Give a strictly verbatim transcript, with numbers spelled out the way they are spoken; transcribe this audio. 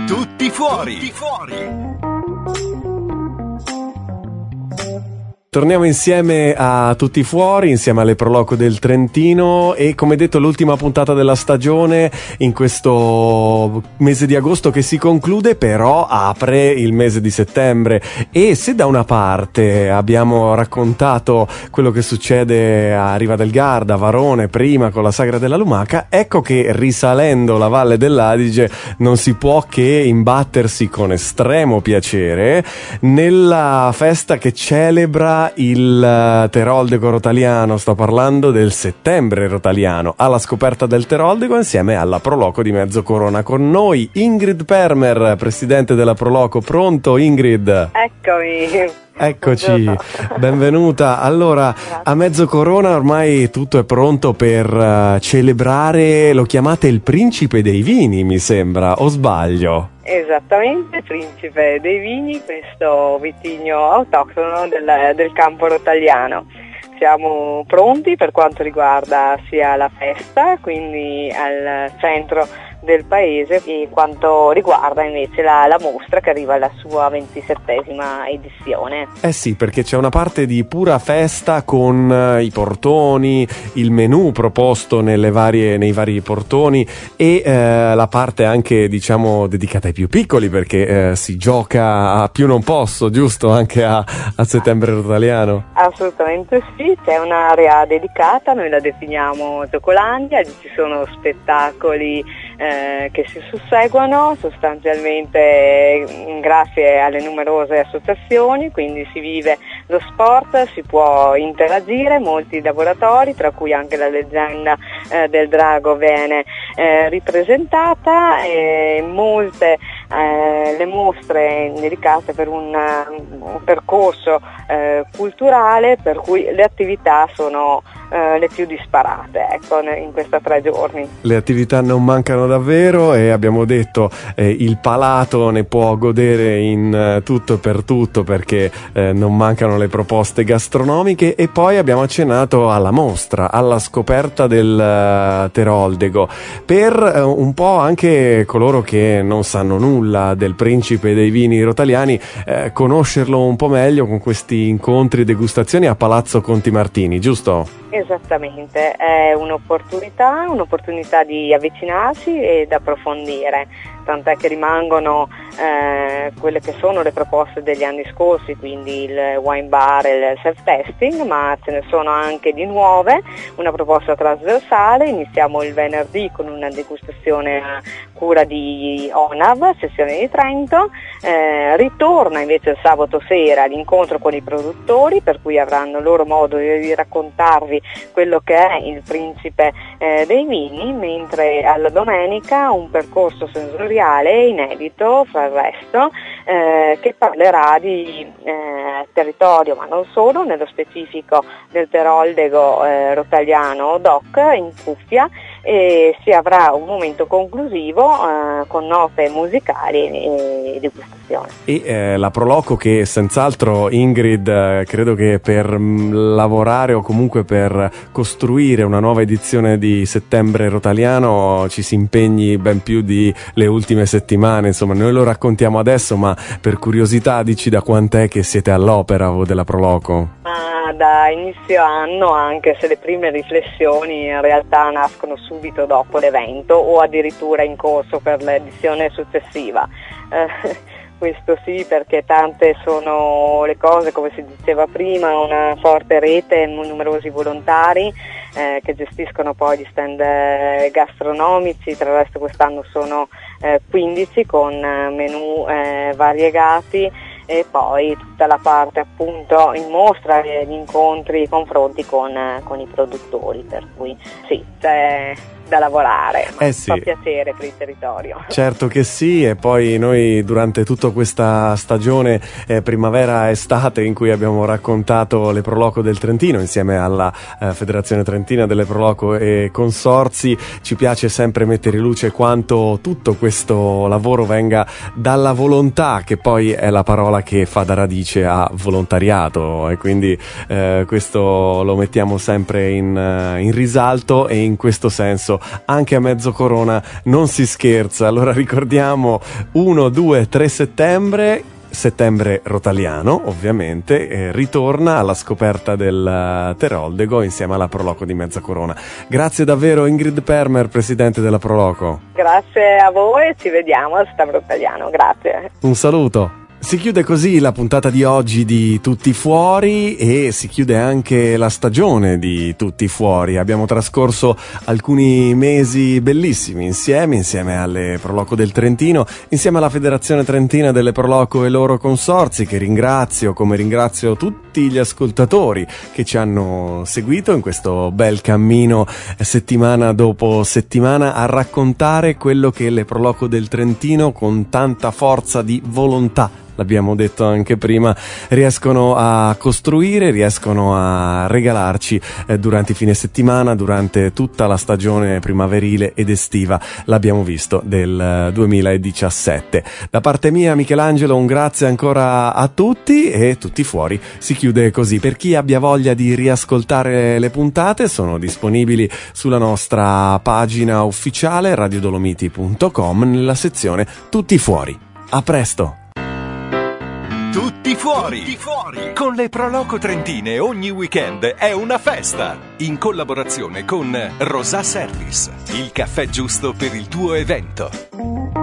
Tutti fuori. Tutti fuori. Torniamo insieme a Tutti Fuori, insieme alle Proloco del Trentino e come detto l'ultima puntata della stagione in questo mese di agosto che si conclude, però apre il mese di settembre e se da una parte abbiamo raccontato quello che succede a Riva del Garda, a Varone, prima con la Sagra della Lumaca, ecco che risalendo la Valle dell'Adige non si può che imbattersi con estremo piacere nella festa che celebra il Teroldego Rotaliano. Sto parlando del Settembre Rotaliano, alla scoperta del Teroldego insieme alla Proloco di Mezzocorona. Con noi Ingrid Permer, presidente della Proloco. Pronto Ingrid? Eccomi. Eccoci, Buongiorno. Benvenuta. Allora, Grazie. a Mezzocorona ormai tutto è pronto per uh, celebrare, lo chiamate il Principe dei Vini, mi sembra, o sbaglio? Esattamente, Principe dei Vini, questo vitigno autoctono del, del campo rotaliano. Siamo pronti per quanto riguarda sia la festa, quindi al centro del paese, e quanto riguarda invece la, la mostra che arriva alla sua ventisettesima edizione. Eh sì, perché c'è una parte di pura festa con uh, i portoni, il menù proposto nelle varie, nei vari portoni e uh, la parte anche diciamo dedicata ai più piccoli, perché uh, si gioca a più non posso, giusto? Anche a, a Settembre Rotaliano. Assolutamente sì, c'è un'area dedicata, noi la definiamo Giocolandia, ci sono spettacoli eh, che si susseguono sostanzialmente grazie alle numerose associazioni, quindi si vive lo sport, si può interagire, molti laboratori, tra cui anche la leggenda eh, del drago viene eh, ripresentata, e molte eh, le mostre dedicate per un, un percorso eh, culturale, per cui le attività sono eh, le più disparate, ecco, in questi tre giorni. Le attività non mancano davvero e abbiamo detto eh, il palato ne può godere in eh, tutto e per tutto, perché eh, non mancano le proposte gastronomiche, e poi abbiamo accennato alla mostra, alla scoperta del uh, Teroldego, per uh, un po' anche coloro che non sanno nulla del Principe dei Vini Rotaliani eh, conoscerlo un po' meglio con questi incontri e degustazioni a Palazzo Conti Martini, giusto? Esattamente, è un'opportunità, un'opportunità di avvicinarsi ed approfondire, tant'è che rimangono eh, quelle che sono le proposte degli anni scorsi, quindi il wine bar e il self-testing, ma ce ne sono anche di nuove, una proposta trasversale. Iniziamo il venerdì con una degustazione a cura di ONAV, sezione di Trento, eh, ritorna invece il sabato sera l'incontro con i produttori, per cui avranno loro modo di raccontarvi quello che è il Principe eh, dei Vini, mentre alla domenica un percorso sensoriale inedito, fra il resto, eh, che parlerà di eh, territorio, ma non solo, nello specifico del Teroldego eh, Rotaliano D O C in Cuffia, e si avrà un momento conclusivo eh, con note musicali e degustazione. E eh, la Proloco, che senz'altro Ingrid eh, credo che per mh, lavorare o comunque per costruire una nuova edizione di Settembre Rotaliano ci si impegni ben più di le ultime settimane, insomma noi lo raccontiamo adesso, ma per curiosità dici da quant'è che siete all'opera voi della Proloco? Ma da inizio anno, anche se le prime riflessioni in realtà nascono subito dopo l'evento o addirittura in corso per l'edizione successiva. Eh, questo sì, perché tante sono le cose, come si diceva prima, una forte rete, numerosi volontari eh, che gestiscono poi gli stand eh, gastronomici. Tra l'altro quest'anno sono eh, quindici con eh, menù eh, variegati, e poi tutta la parte appunto in mostra, gli incontri, i confronti con, con i produttori, per cui sì, c'è da lavorare, ma eh sì. Fa piacere per il territorio. Certo che sì, e poi noi durante tutta questa stagione eh, primavera-estate in cui abbiamo raccontato le Proloco del Trentino insieme alla eh, Federazione Trentina delle Proloco e consorzi, ci piace sempre mettere in luce quanto tutto questo lavoro venga dalla volontà, che poi è la parola che fa da radice a volontariato, e quindi eh, questo lo mettiamo sempre in, in risalto, e in questo senso agosto anche a mezzo corona non si scherza. Allora ricordiamo uno, due, tre settembre, settembre rotaliano ovviamente, eh, ritorna alla scoperta del Teroldego insieme alla Proloco di Mezza Corona. Grazie davvero Ingrid Permer, presidente della Proloco. Grazie a voi, ci vediamo al settembre rotaliano, grazie. Un saluto. Si chiude così la puntata di oggi di Tutti Fuori e si chiude anche la stagione di Tutti Fuori. Abbiamo trascorso alcuni mesi bellissimi insieme, insieme alle Proloco del Trentino, insieme alla Federazione Trentina delle Proloco e loro consorzi, che ringrazio, come ringrazio tutti gli ascoltatori che ci hanno seguito in questo bel cammino settimana dopo settimana a raccontare quello che le Proloco del Trentino con tanta forza di volontà, l'abbiamo detto anche prima, riescono a costruire, riescono a regalarci eh, durante i fine settimana, durante tutta la stagione primaverile ed estiva, l'abbiamo visto, del duemiladiciassette. Da parte mia, Michelangelo, un grazie ancora a tutti e Tutti Fuori si chiude così. Per chi abbia voglia di riascoltare le puntate, sono disponibili sulla nostra pagina ufficiale radiodolomiti punto com nella sezione Tutti Fuori. A presto! Tutti fuori. Tutti fuori! Con le Proloco Trentine ogni weekend è una festa! In collaborazione con Rosà Service, il caffè giusto per il tuo evento.